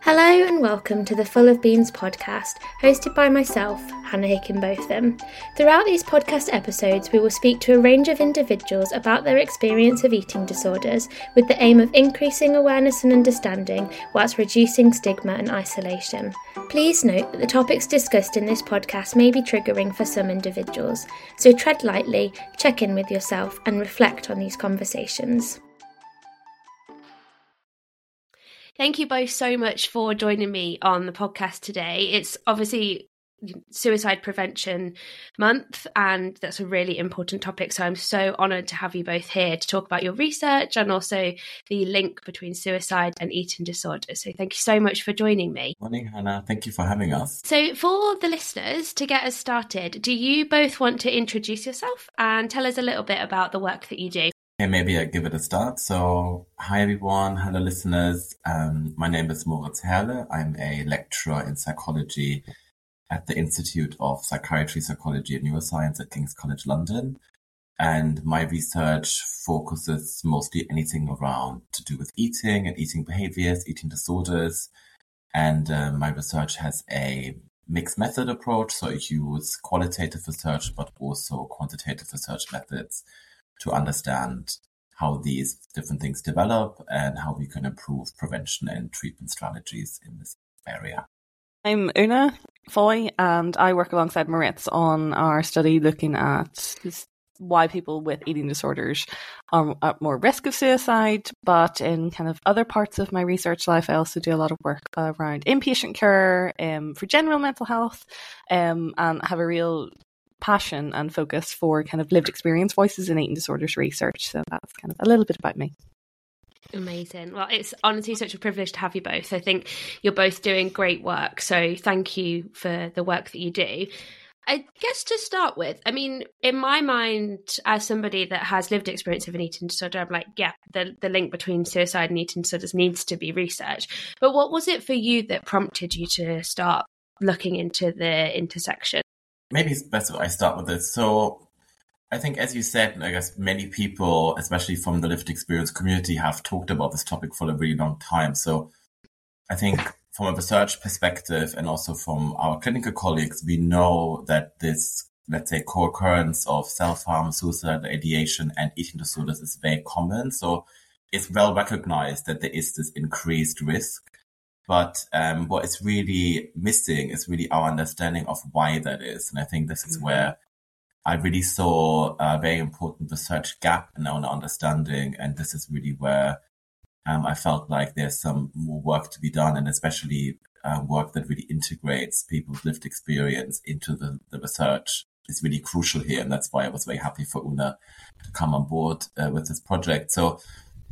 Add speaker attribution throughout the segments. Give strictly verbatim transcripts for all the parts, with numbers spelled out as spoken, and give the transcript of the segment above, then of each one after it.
Speaker 1: Hello and welcome to the Full of Beans podcast, hosted by myself, Hannah Hickenbotham. Throughout these podcast episodes, we will speak to a range of individuals about their experience of eating disorders, with the aim of increasing awareness and understanding, whilst reducing stigma and isolation. Please note that the topics discussed in this podcast may be triggering for some individuals, so tread lightly, check in with yourself, and reflect on these conversations. Thank you both so much for joining me on the podcast today. It's obviously Suicide Prevention Month, and that's a really important topic. So I'm so honoured to have you both here to talk about your research and also the link between suicide and eating disorders. So thank you so much for joining me.
Speaker 2: Morning, Hannah. Thank you for having us.
Speaker 1: So for the listeners, to get us started, do you both want to introduce yourself and tell us a little bit about the work that you do?
Speaker 2: Okay, maybe I give it a start. So, hi everyone, hello listeners. Um, my name is Moritz Herle. I'm a lecturer in psychology at the Institute of Psychiatry, Psychology and Neuroscience at King's College London. And my research focuses mostly anything around to do with eating and eating behaviors, eating disorders. And uh, my research has a mixed method approach. So I use qualitative research, but also quantitative research methods to understand how these different things develop and how we can improve prevention and treatment strategies in this area.
Speaker 3: I'm Una Foy, and I work alongside Moritz on our study looking at why people with eating disorders are at more risk of suicide. But in kind of other parts of my research life, I also do a lot of work around inpatient care um, for general mental health, um, and have a real passion and focus for kind of lived experience voices in eating disorders research. So that's kind of a little bit about me.
Speaker 1: Amazing. Well, it's honestly such a privilege to have you both. I think you're both doing great work. So thank you for the work that you do. I guess to start with, I mean, in my mind, as somebody that has lived experience of an eating disorder, I'm like, yeah, the, the link between suicide and eating disorders needs to be researched. But what was it for you that prompted you to start looking into the intersection?
Speaker 2: Maybe it's best if I start with this. So I think, as you said, I guess many people, especially from the lived experience community, have talked about this topic for a really long time. So I think from a research perspective and also from our clinical colleagues, we know that this, let's say, co-occurrence of self-harm, suicidal ideation and eating disorders is very common. So it's well recognized that there is this increased risk. But um, what is really missing is really our understanding of why that is. And I think this is mm-hmm. where I really saw a very important research gap in our understanding. And this is really where um, I felt like there's some more work to be done, and especially uh, work that really integrates people's lived experience into the, the research is really crucial here. And that's why I was very happy for Una to come on board uh, with this project. So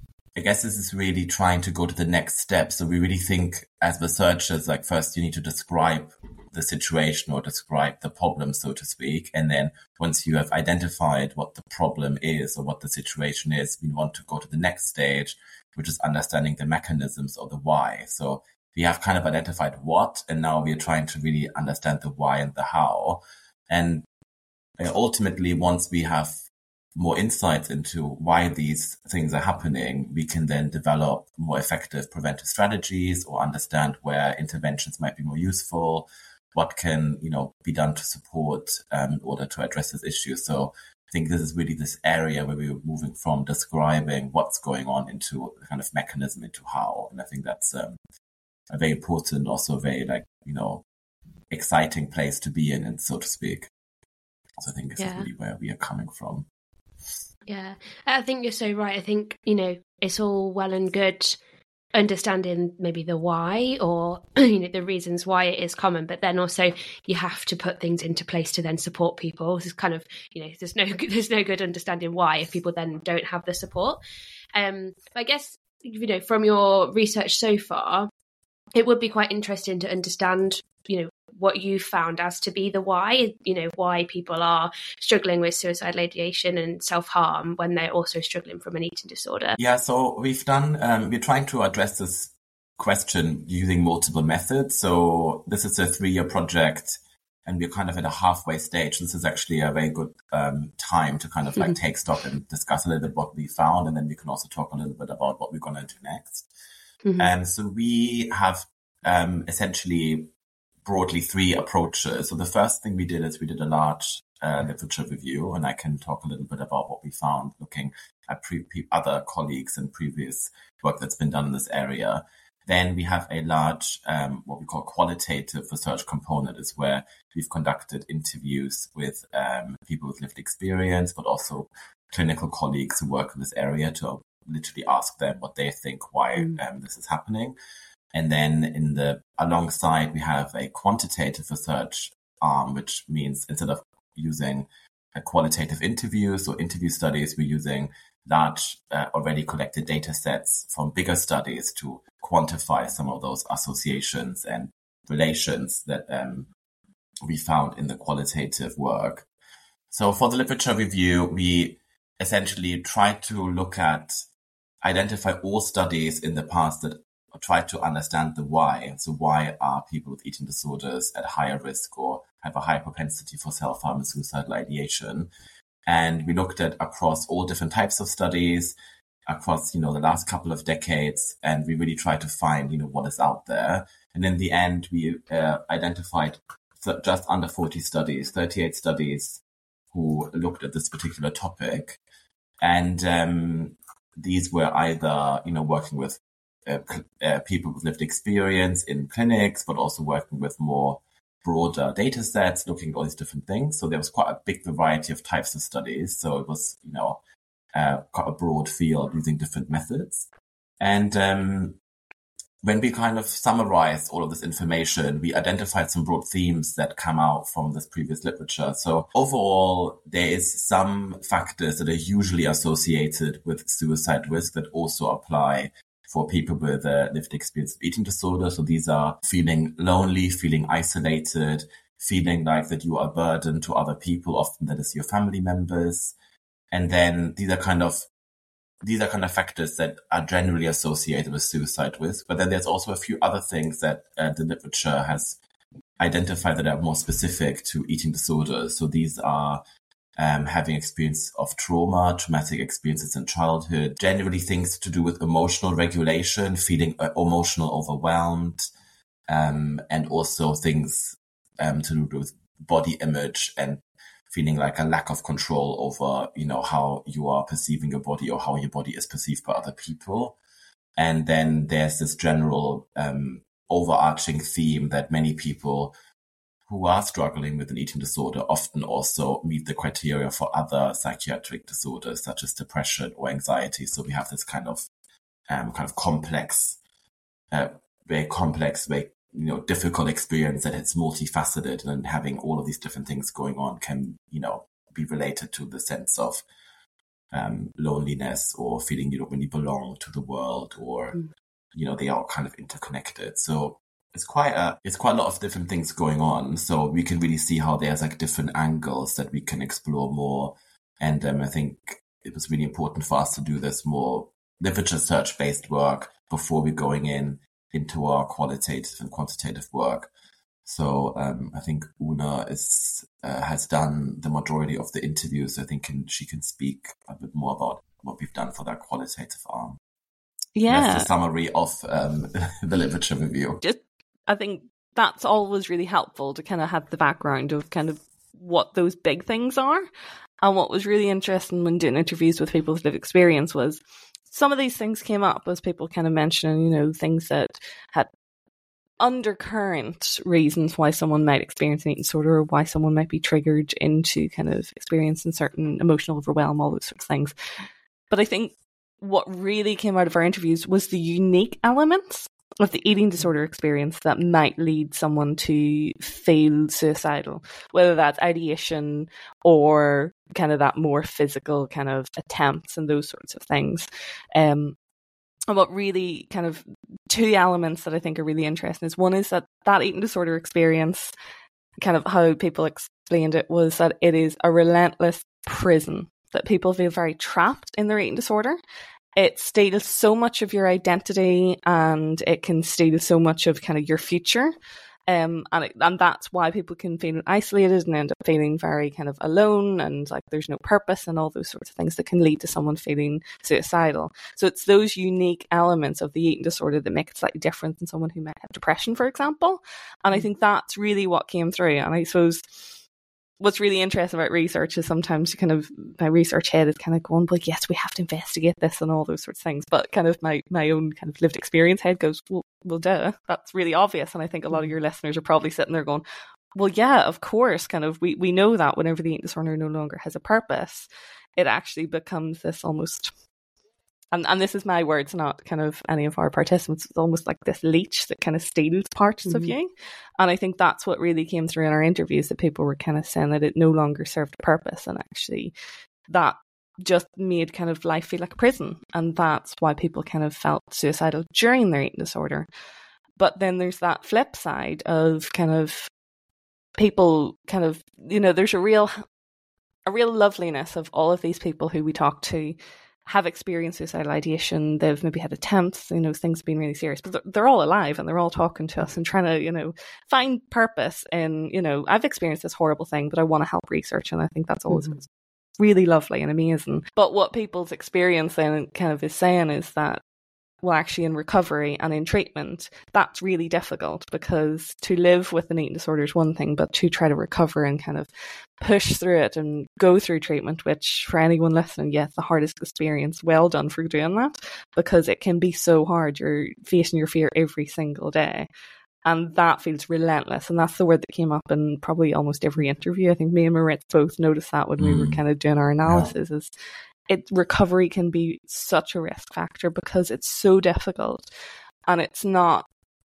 Speaker 2: I guess this is really trying to go to the next step. So we really think as researchers, like first you need to describe the situation or describe the problem, so to speak. And then once you have identified what the problem is or what the situation is, we want to go to the next stage, which is understanding the mechanisms or the why. So we have kind of identified what, and now we are trying to really understand the why and the how. And ultimately, once we have more insights into why these things are happening, we can then develop more effective preventive strategies or understand where interventions might be more useful, what can, you know, be done to support um, in order to address this issue. So I think this is really this area where we're moving from describing what's going on into the kind of mechanism into how. And I think that's um, a very important, also very like, you know, exciting place to be in, and so to speak. So I think this yeah. is really where we are coming from.
Speaker 1: Yeah, I think you're so right. I think, you know, it's all well and good understanding maybe the why or, you know, the reasons why it is common, but then also you have to put things into place to then support people. This is kind of, you know, there's no there's no good understanding why if people then don't have the support. Um, I guess, you know, from your research so far, it would be quite interesting to understand, you know, what you found as to be the why, you know, why people are struggling with suicidal ideation and self-harm when they're also struggling from an eating disorder.
Speaker 2: Yeah, so we've done, um, we're trying to address this question using multiple methods. So this is a three-year project and we're kind of at a halfway stage. This is actually a very good um, time to kind of like mm-hmm. take stock and discuss a little bit what we found. And then we can also talk a little bit about what we're going to do next. Mm-hmm. And so we have um, essentially broadly three approaches. So the first thing we did is we did a large uh, literature review, and I can talk a little bit about what we found looking at pre- pre- other colleagues and previous work that's been done in this area. Then we have a large, um, what we call qualitative research component, is where we've conducted interviews with um, people with lived experience, but also clinical colleagues who work in this area to literally ask them what they think, why mm. um, this is happening. And then in the alongside, we have a quantitative research arm, which means instead of using a qualitative interviews or interview studies, we're using large uh, already collected data sets from bigger studies to quantify some of those associations and relations that um, we found in the qualitative work. So for the literature review, we essentially tried to look at, identify all studies in the past that try to understand the why. So why are people with eating disorders at higher risk or have a high propensity for self-harm and suicidal ideation? And we looked at across all different types of studies, across, you know, the last couple of decades, and we really tried to find, you know, what is out there. And in the end, we uh, identified th- just under forty studies, thirty-eight studies who looked at this particular topic. And um, these were either, you know, working with uh, uh, people with lived experience in clinics, but also working with more broader data sets, looking at all these different things. So there was quite a big variety of types of studies. So it was, you know, uh, quite a broad field using different methods. And um, when we kind of summarized all of this information, we identified some broad themes that come out from this previous literature. So overall, there is some factors that are usually associated with suicide risk that also apply for people with a lived experience of eating disorder. So these are feeling lonely, feeling isolated, feeling like that you are a burden to other people, often that is your family members. And then these are kind of these are kind of factors that are generally associated with suicide risk. But then there's also a few other things that uh, the literature has identified that are more specific to eating disorders. So these are Um, having experience of trauma, traumatic experiences in childhood, generally things to do with emotional regulation, feeling uh, emotional overwhelmed, um, and also things um, to do with body image and feeling like a lack of control over, you know, how you are perceiving your body or how your body is perceived by other people. And then there's this general um, overarching theme that many people who are struggling with an eating disorder often also meet the criteria for other psychiatric disorders such as depression or anxiety. So we have this kind of um, kind of complex, uh, very complex, very you know difficult experience that it's multifaceted, and having all of these different things going on can you know be related to the sense of um, loneliness or feeling you don't really belong to the world, or mm. you know they are kind of interconnected. So It's quite a it's quite a lot of different things going on, so we can really see how there's like different angles that we can explore more. And um, I think it was really important for us to do this more literature search based work before we're going in into our qualitative and quantitative work. So um, I think Una is uh, has done the majority of the interviews. I think can, she can speak a bit more about what we've done for that qualitative arm.
Speaker 3: Yeah,
Speaker 2: that's the summary of um, the literature review.
Speaker 3: Just I think that's always really helpful to kind of have the background of kind of what those big things are. And what was really interesting when doing interviews with people with lived experience was some of these things came up as people kind of mentioning, you know, things that had undercurrent reasons why someone might experience an eating disorder or why someone might be triggered into kind of experiencing certain emotional overwhelm, all those sorts of things. But I think what really came out of our interviews was the unique elements of the eating disorder experience that might lead someone to feel suicidal, whether that's ideation or kind of that more physical kind of attempts and those sorts of things. Um, and what really kind of two elements that I think are really interesting is one is that that eating disorder experience, kind of how people explained it, was that it is a relentless prison, that people feel very trapped in their eating disorder. It steals so much of your identity and it can steal so much of kind of your future. Um, and it, and that's why people can feel isolated and end up feeling very kind of alone, and like there's no purpose and all those sorts of things that can lead to someone feeling suicidal. So it's those unique elements of the eating disorder that make it slightly different than someone who might have depression, for example. And I think that's really what came through. And I suppose what's really interesting about research is sometimes you kind of, my research head is kind of going, well, yes, we have to investigate this and all those sorts of things. But kind of my, my own kind of lived experience head goes, well, well, duh, that's really obvious. And I think a lot of your listeners are probably sitting there going, well, yeah, of course, kind of, we, we know that whenever the eating disorder no longer has a purpose, it actually becomes this almost, and, and this is my words, not kind of any of our participants, it's almost like this leech that kind of steals parts mm-hmm. of you. And I think that's what really came through in our interviews, that people were kind of saying that it no longer served a purpose, and actually that just made kind of life feel like a prison. And that's why people kind of felt suicidal during their eating disorder. But then there's that flip side of kind of people kind of, you know, there's a real, a real loveliness of all of these people who we talk to have experienced suicidal ideation. They've maybe had attempts, you know, things have been really serious, but they're, they're all alive and they're all talking to us and trying to, you know, find purpose in, you know, I've experienced this horrible thing, but I want to help research. And I think that's always mm-hmm. really lovely and amazing. But what people's experience then kind of is saying is that, well, actually in recovery and in treatment, that's really difficult, because to live with an eating disorder is one thing, but to try to recover and kind of push through it and go through treatment, which for anyone listening, yes, the hardest experience, well done for doing that, because it can be so hard. You're facing your fear every single day. And that feels relentless. And that's the word that came up in probably almost every interview. I think me and Marit both noticed that when mm. we were kind of doing our analysis, yeah. is it recovery can be such a risk factor because it's so difficult, and it's not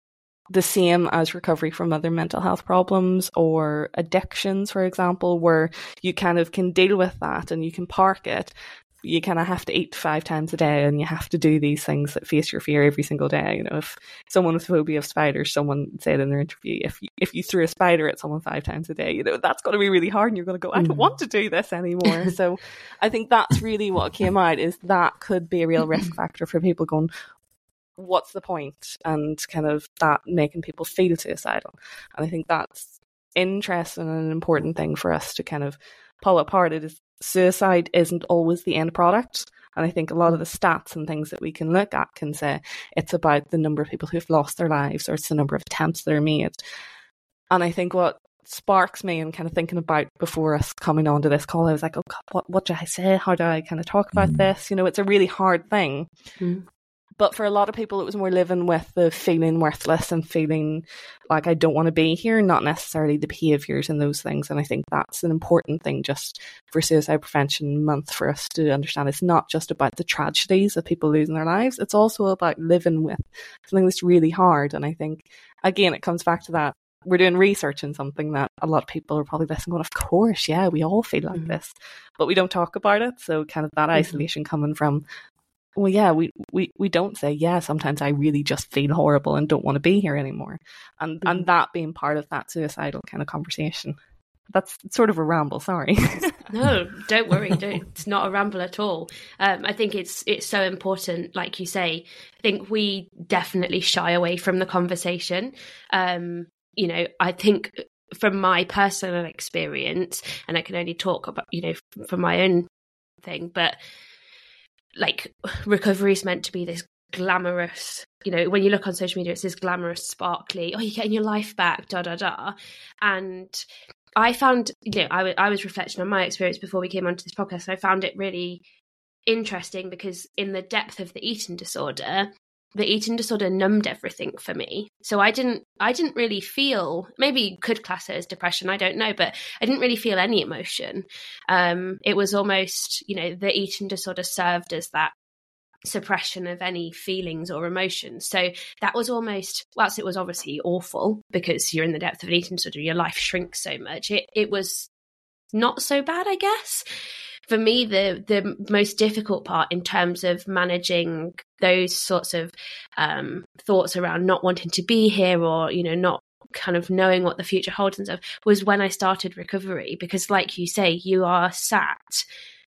Speaker 3: the same as recovery from other mental health problems or addictions, for example, where you kind of can deal with that and you can park it. You kind of have to eat five times a day, and you have to do these things that face your fear every single day. You know, if someone with phobia of spiders, someone said in their interview, if you, if you threw a spider at someone five times a day, you know, that's going to be really hard, and you're going to go, I don't want to do this anymore. So I think that's really what came out, is that could be a real risk factor for people going, what's the point? And kind of that making people feel suicidal. And I think that's interesting and an important thing for us to kind of pull apart. It is, suicide isn't always the end product. And I think a lot of the stats and things that we can look at can say it's about the number of people who've lost their lives, or it's the number of attempts that are made. And I think what sparks me and kind of thinking about before us coming onto this call, I was like, oh God, what, what do I say? How do I kind of talk about mm. this? You know, it's a really hard thing. Mm. But for a lot of people, it was more living with the feeling worthless and feeling like I don't want to be here, not necessarily the behaviours and those things. And I think that's an important thing just for Suicide Prevention Month for us to understand. It's not just about the tragedies of people losing their lives. It's also about living with something that's really hard. And I think, again, it comes back to that. We're doing research in something that a lot of people are probably listening going, of course, yeah, we all feel like mm-hmm. this. But we don't talk about it. So kind of that mm-hmm. isolation coming from, well, yeah, we, we, we don't say, yeah, sometimes I really just feel horrible and don't want to be here anymore. And mm-hmm. and that being part of that suicidal kind of conversation. That's sort of a ramble, sorry.
Speaker 1: No, don't worry. Don't, it's not a ramble at all. Um, I think it's it's so important, like you say. I think we definitely shy away from the conversation. Um, you know, I think from my personal experience, and I can only talk about, you know, from my own thing, but like recovery is meant to be this glamorous, you know, when you look on social media, it's this glamorous, sparkly, oh, you're getting your life back, da da da. And I found, you know, I, w- I was reflecting on my experience before we came onto this podcast, and I found it really interesting because in the depth of the eating disorder, the eating disorder numbed everything for me. So I didn't, I didn't really feel, maybe could class it as depression, I don't know, but I didn't really feel any emotion. Um, it was almost, you know, the eating disorder served as that suppression of any feelings or emotions. So that was almost, whilst it was obviously awful because you're in the depth of an eating disorder, your life shrinks so much. It it was not so bad, I guess. For me, the the most difficult part in terms of managing those sorts of um, thoughts around not wanting to be here, or, you know, not kind of knowing what the future holds and stuff, was when I started recovery. Because like you say, you are sat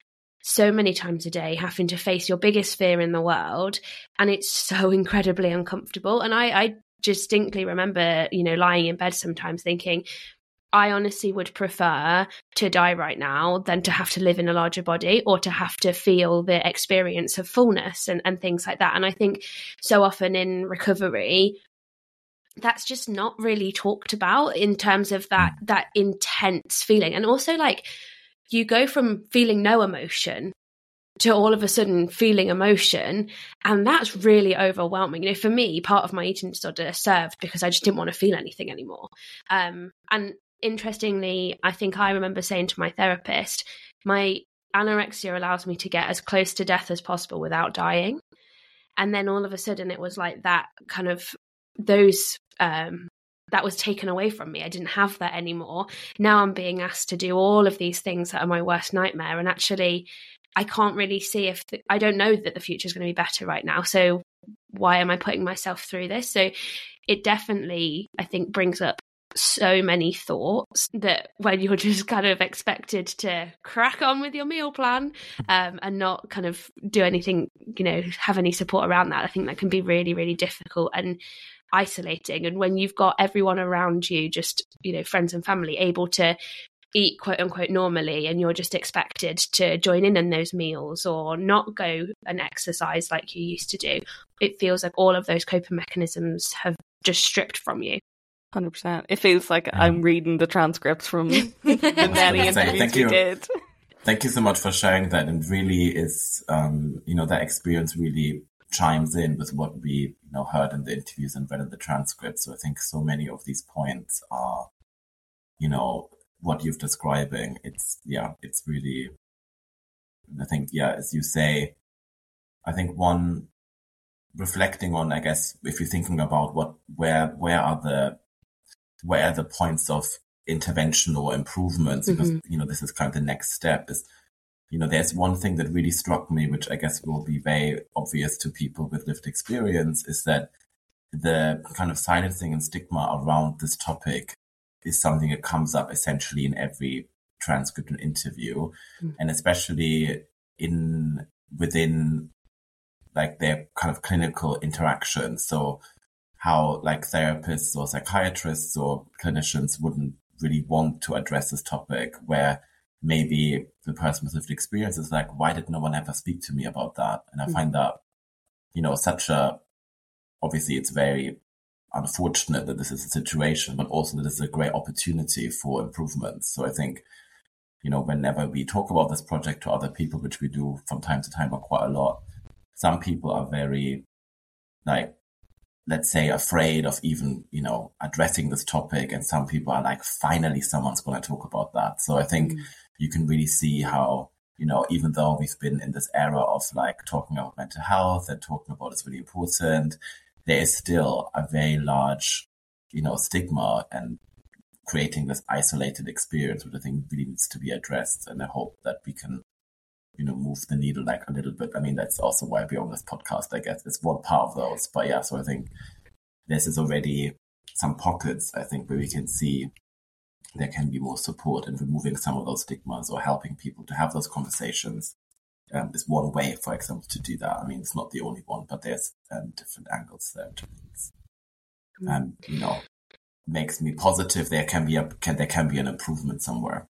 Speaker 1: so many times a day having to face your biggest fear in the world, and it's so incredibly uncomfortable. And I, I distinctly remember, you know, lying in bed sometimes thinking, I honestly would prefer to die right now than to have to live in a larger body or to have to feel the experience of fullness and, and things like that. And I think so often in recovery, that's just not really talked about in terms of that that intense feeling. And also, like, you go from feeling no emotion to all of a sudden feeling emotion, and that's really overwhelming. You know, for me, part of my eating disorder served because I just didn't want to feel anything anymore. Um, and interestingly, I think I remember saying to my therapist, my anorexia allows me to get as close to death as possible without dying. And then all of a sudden it was like that kind of those um that was taken away from me. I didn't have that anymore. Now I'm being asked to do all of these things that are my worst nightmare, and actually I can't really see if the, I don't know that the future is going to be better right now, so why am I putting myself through this? So it definitely, I think, brings up so many thoughts that when you're just kind of expected to crack on with your meal plan um, and not kind of do anything, you know, have any support around that, I think that can be really, really difficult and isolating. And when you've got everyone around you, just, you know, friends and family, able to eat quote unquote normally, and you're just expected to join in on those meals or not go and exercise like you used to do, it feels like all of those coping mechanisms have just stripped from you.
Speaker 3: one hundred percent. It feels like yeah. I'm reading the transcripts from the many interviews
Speaker 2: Thank
Speaker 3: we
Speaker 2: you.
Speaker 3: did.
Speaker 2: Thank you so much for sharing that. And really is, um, you know, that experience really chimes in with what we, you know, heard in the interviews and read in the transcripts. So I think so many of these points are, you know, what you're describing. It's, yeah, it's really, I think, yeah, as you say, I think one reflecting on, I guess, if you're thinking about what, where, where are the, where are the points of intervention or improvements, because, mm-hmm. you know, this is kind of the next step is, you know, there's one thing that really struck me, which I guess will be very obvious to people with lived experience, is that the kind of silencing and stigma around this topic is something that comes up essentially in every transcript and interview, mm-hmm. and especially in, within like their kind of clinical interactions. So how like therapists or psychiatrists or clinicians wouldn't really want to address this topic, where maybe the person with lived experience is like, why did no one ever speak to me about that? And I mm-hmm. find that, you know, such a, obviously it's very unfortunate that this is a situation, but also that it's a great opportunity for improvement. So I think, you know, whenever we talk about this project to other people, which we do from time to time, but quite a lot, some people are very, like, let's say, afraid of even, you know, addressing this topic. And some people are like, finally, someone's going to talk about that. So I think mm. you can really see how, you know, even though we've been in this era of like talking about mental health and talking about it's really important, there is still a very large, you know, stigma and creating this isolated experience, which I think really needs to be addressed. And I hope that we can, you know, move the needle like a little bit. I mean, that's also why we're on this podcast, I guess. It's one part of those. But yeah, so I think this is already some pockets, I think, where we can see there can be more support in removing some of those stigmas or helping people to have those conversations. Um, is one way, for example, to do that. I mean, it's not the only one, but there's um, different angles there. And, you know, makes me positive there can be a can there can be an improvement somewhere.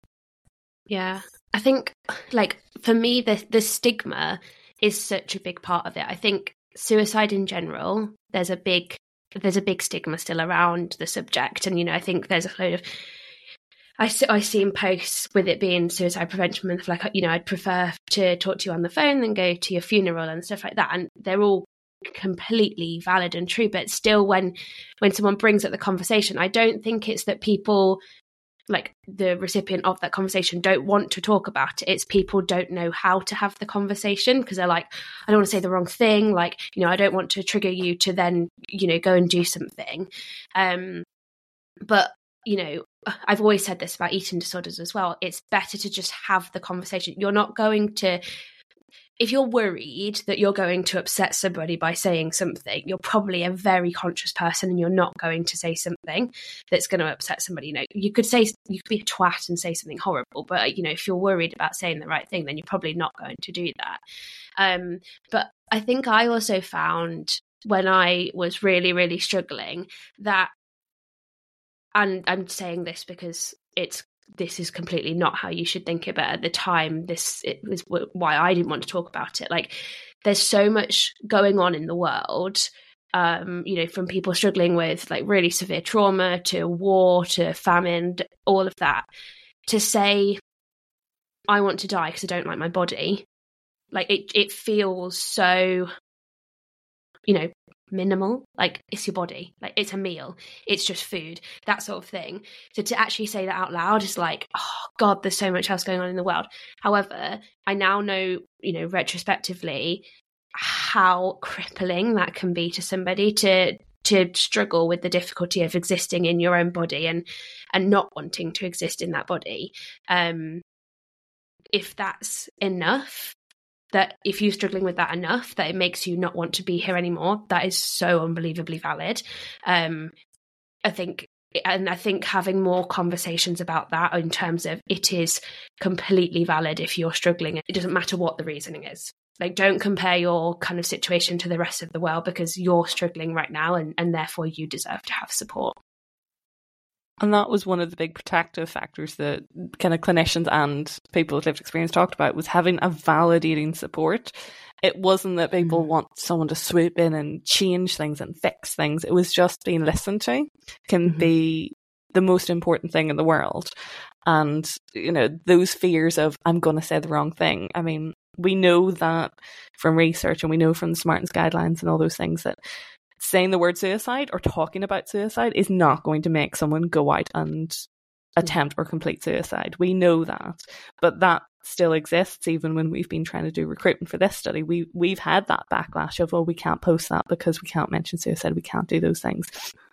Speaker 1: Yeah, I think, like, for me, the the stigma is such a big part of it. I think suicide in general, there's a big there's a big stigma still around the subject, and you know, I think there's a load of I see, I see in posts with it being Suicide Prevention Month, like, you know, I'd prefer to talk to you on the phone than go to your funeral and stuff like that, and they're all completely valid and true. But still, when when someone brings up the conversation, I don't think it's that people, like the recipient of that conversation, don't want to talk about it. It's people don't know how to have the conversation because they're like, I don't want to say the wrong thing. Like, you know, I don't want to trigger you to then, you know, go and do something. Um, but, you know, I've always said this about eating disorders as well. It's better to just have the conversation. You're not going to, if you're worried that you're going to upset somebody by saying something, you're probably a very conscious person and you're not going to say something that's going to upset somebody. You know, you could say, you could be a twat and say something horrible, but, you know, if you're worried about saying the right thing, then you're probably not going to do that. Um, but I think I also found when I was really, really struggling, that, and I'm saying this because it's, this is completely not how you should think it, but at the time, this it was why I didn't want to talk about it. Like, there's so much going on in the world, um, you know, from people struggling with like really severe trauma to war to famine, all of that. To say, I want to die because I don't like my body, like it, it feels so, you know, minimal. Like, it's your body, like it's a meal, it's just food, that sort of thing. So to actually say that out loud is like, oh God, there's so much else going on in the world. However, I now know, you know, retrospectively, how crippling that can be to somebody to to struggle with the difficulty of existing in your own body and and not wanting to exist in that body. Um, if that's enough, that if you're struggling with that enough, that it makes you not want to be here anymore, that is so unbelievably valid. Um, I think, and I think having more conversations about that in terms of it is completely valid if you're struggling. It doesn't matter what the reasoning is. Like, don't compare your kind of situation to the rest of the world because you're struggling right now, and, and therefore you deserve to have support.
Speaker 3: And that was one of the big protective factors that kind of clinicians and people with lived experience talked about, was having a validating support. It wasn't that people mm. want someone to swoop in and change things and fix things. It was just being listened to can mm-hmm. be the most important thing in the world. And, you know, those fears of, I'm going to say the wrong thing. I mean, we know that from research, and we know from the Smartens guidelines and all those things, that saying the word suicide or talking about suicide is not going to make someone go out and attempt or complete suicide. We know that, but that still exists even when we've been trying to do recruitment for this study. We, we've had that backlash of, oh, we can't post that because we can't mention suicide, we can't do those things.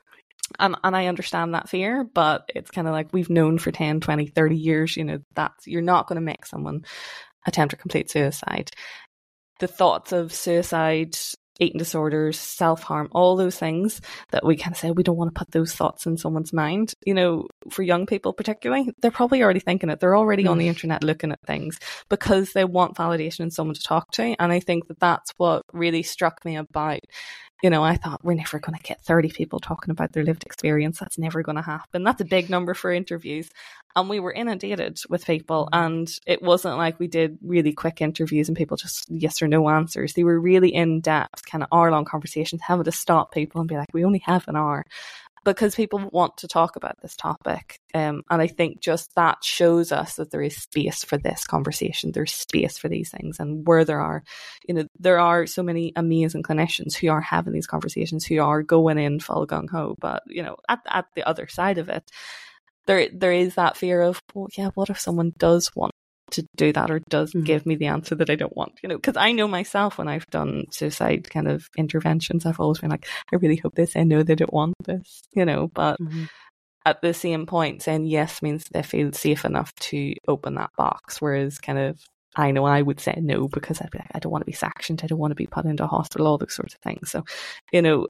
Speaker 3: And, and I understand that fear, but it's kind of like, we've known for ten, twenty, thirty years, you know, that you're not going to make someone attempt or complete suicide. The thoughts of suicide, eating disorders, self-harm, all those things that we kind of say, we don't want to put those thoughts in someone's mind. You know, for young people particularly, they're probably already thinking it. They're already mm. on the internet looking at things because they want validation and someone to talk to. And I think that that's what really struck me about, you know, I thought, we're never going to get thirty people talking about their lived experience. That's never going to happen. That's a big number for interviews. And we were inundated with people, and it wasn't like we did really quick interviews and people just yes or no answers. They were really in-depth, kind of hour-long conversations, having to stop people and be like, we only have an hour, because people want to talk about this topic. Um, and I think just that shows us that there is space for this conversation. There's space for these things. And where there are, you know, there are so many amazing clinicians who are having these conversations, who are going in full gung-ho. But, you know, at, at the other side of it, there there is that fear of, well, yeah, what if someone does want to do that or does mm-hmm. give me the answer that I don't want? You know, because I know myself, when I've done suicide kind of interventions, I've always been like, I really hope they say no, they don't want this, you know, but mm-hmm. at the same point, saying yes means they feel safe enough to open that box, whereas kind of, I know I would say no because I'd be like, I don't want to be sectioned, I don't want to be put into a hospital, all those sorts of things. So, you know,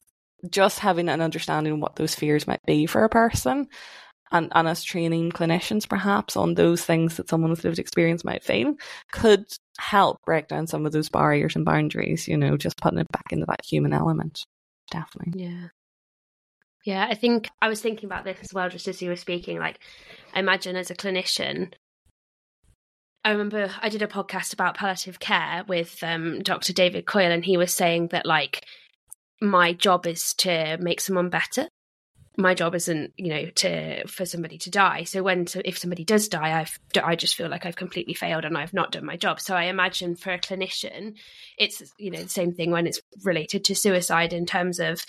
Speaker 3: just having an understanding of what those fears might be for a person, and, and us training clinicians perhaps on those things that someone with lived experience might feel, could help break down some of those barriers and boundaries, you know, just putting it back into that human element. Definitely.
Speaker 1: Yeah. Yeah, I think I was thinking about this as well, just as you were speaking. Like, I imagine as a clinician, I remember I did a podcast about palliative care with um, Doctor David Coyle, and he was saying that, like, my job is to make someone better. My job isn't, you know, to for somebody to die. So when to, if somebody does die, I've I just feel like I've completely failed and I've not done my job. So I imagine for a clinician, it's, you know, the same thing when it's related to suicide, in terms of,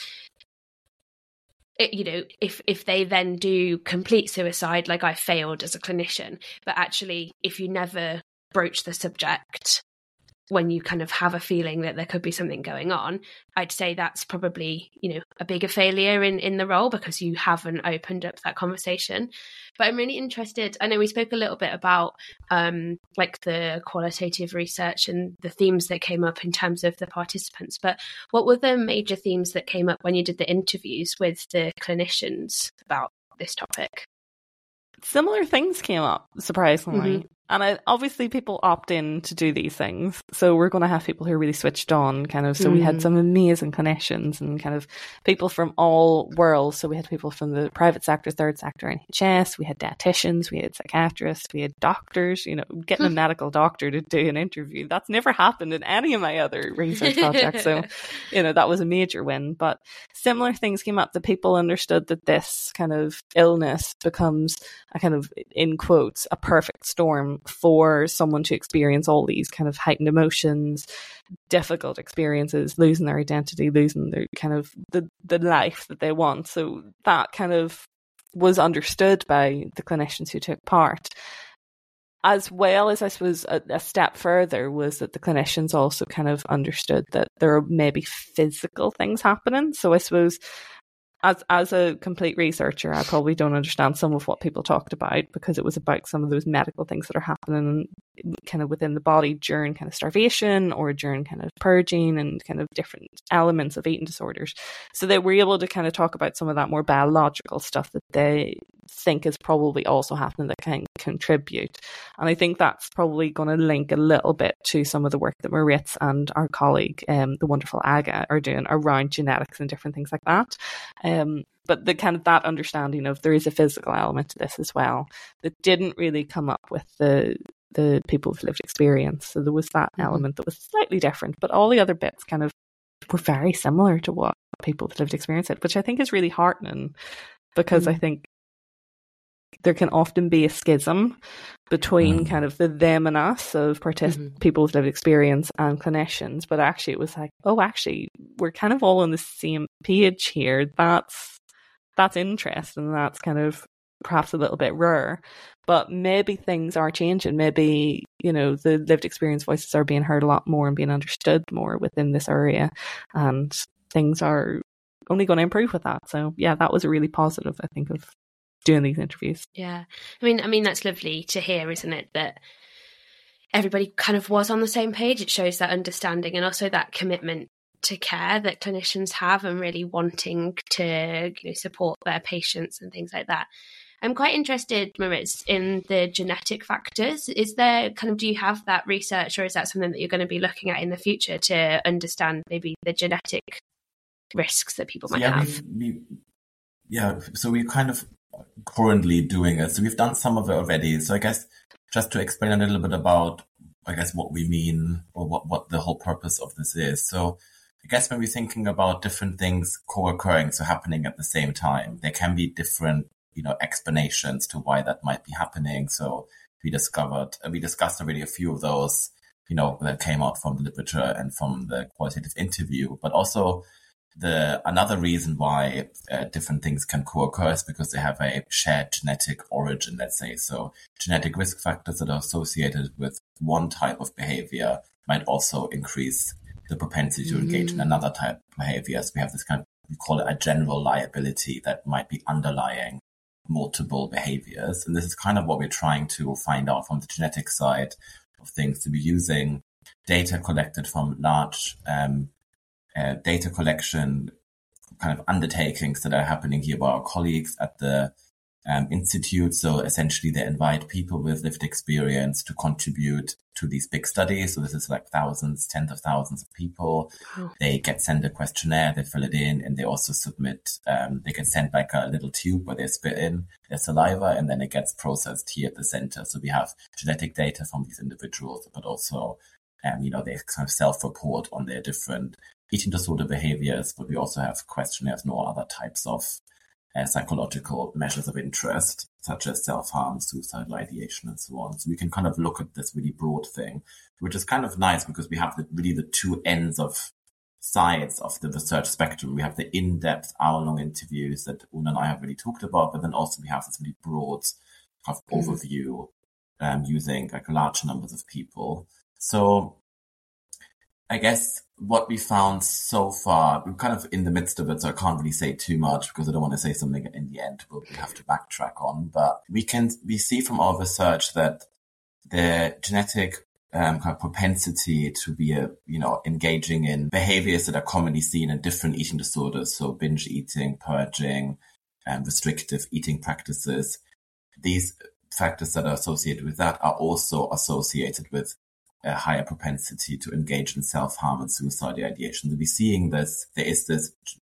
Speaker 1: it, you know, if if they then do complete suicide, like, I failed as a clinician. But actually, if you never broach the subject when you kind of have a feeling that there could be something going on, I'd say that's probably, you know, a bigger failure in, in the role, because you haven't opened up that conversation. But I'm really interested, I know we spoke a little bit about um, like the qualitative research and the themes that came up in terms of the participants, but what were the major themes that came up when you did the interviews with the clinicians about this topic?
Speaker 3: Similar things came up, surprisingly. Mm-hmm. And I, obviously people opt in to do these things. So we're going to have people who are really switched on, kind of. So mm. we had some amazing clinicians and kind of people from all worlds. So we had people from the private sector, third sector, N H S. We had dietitians, we had psychiatrists, we had doctors, you know, getting a medical doctor to do an interview. That's never happened in any of my other research projects. So, you know, that was a major win. But similar things came up that people understood that this kind of illness becomes a kind of, in quotes, a perfect storm for someone to experience all these kind of heightened emotions, difficult experiences, losing their identity, losing their kind of the, the life that they want. So that kind of was understood by the clinicians who took part. As well as, I suppose, a, a step further was that the clinicians also kind of understood that there are maybe physical things happening. So I suppose As as a complete researcher, I probably don't understand some of what people talked about because it was about some of those medical things that are happening kind of within the body during kind of starvation or during kind of purging and kind of different elements of eating disorders. So they were able to kind of talk about some of that more biological stuff that they think is probably also happening that can contribute. And I think that's probably going to link a little bit to some of the work that Maritz and our colleague, um, the wonderful Aga, are doing around genetics and different things like that. Um, but the kind of that understanding of there is a physical element to this as well that didn't really come up with the the people with lived experience. So there was that mm-hmm. element that was slightly different, but all the other bits kind of were very similar to what people with lived experience had, which I think is really heartening because mm-hmm. I think there can often be a schism between mm. kind of the them and us of partic- mm-hmm. people with lived experience and clinicians. But actually it was like, oh, actually, we're kind of all on the same page here. That's that's interesting. And that's kind of perhaps a little bit rare. But maybe things are changing. Maybe, you know, the lived experience voices are being heard a lot more and being understood more within this area. And things are only going to improve with that. So, yeah, that was a really positive, I think, of doing these interviews.
Speaker 1: Yeah. I mean, I mean, that's lovely to hear, isn't it? That everybody kind of was on the same page. It shows that understanding and also that commitment to care that clinicians have and really wanting to, you know, support their patients and things like that. I'm quite interested, Maritz, in the genetic factors. Is there kind of, do you have that research or is that something that you're going to be looking at in the future to understand maybe the genetic risks that people might
Speaker 2: yeah,
Speaker 1: have?
Speaker 2: We, yeah, so we're kind of currently doing it. So we've done some of it already. So I guess just to explain a little bit about, I guess, what we mean or what, what the whole purpose of this is. So I guess when we're thinking about different things co-occurring, so happening at the same time, there can be different, you know, explanations to why that might be happening. So we discovered, we discussed already a few of those, you know, that came out from the literature and from the qualitative interview, but also the another reason why uh, different things can co-occur is because they have a shared genetic origin, let's say. So genetic risk factors that are associated with one type of behavior might also increase the propensity to mm. engage in another type of behaviors. We have this kind of, we call it a general liability that might be underlying multiple behaviors. And this is kind of what we're trying to find out from the genetic side of things, to be using data collected from large um, uh, data collection kind of undertakings that are happening here by our colleagues at the um, Institute. So essentially they invite people with lived experience to contribute to these big studies. So this is like thousands, tens of thousands of people. Oh. They get sent a questionnaire, they fill it in, and they also submit, um, they get sent like a little tube where they spit in their saliva, and then it gets processed here at the center. So we have genetic data from these individuals, but also, um, you know, they kind of self-report on their different eating disorder behaviors, but we also have questionnaires and all other types of uh, psychological measures of interest, such as self-harm, suicidal ideation, and so on. So we can kind of look at this really broad thing, which is kind of nice because we have the, really the two ends of sides of the research spectrum. We have the in-depth hour-long interviews that Una and I have really talked about, but then also we have this really broad kind of mm-hmm. overview um, using like large numbers of people. So I guess what we found so far, we're kind of in the midst of it, so I can't really say too much because I don't want to say something in the end we'll have to backtrack on. But we can we see from our research that the genetic um, kind of propensity to be a, you know, engaging in behaviors that are commonly seen in different eating disorders, so binge eating, purging, and restrictive eating practices, these factors that are associated with that are also associated with a higher propensity to engage in self-harm and suicidal ideation. So we're seeing this, there is this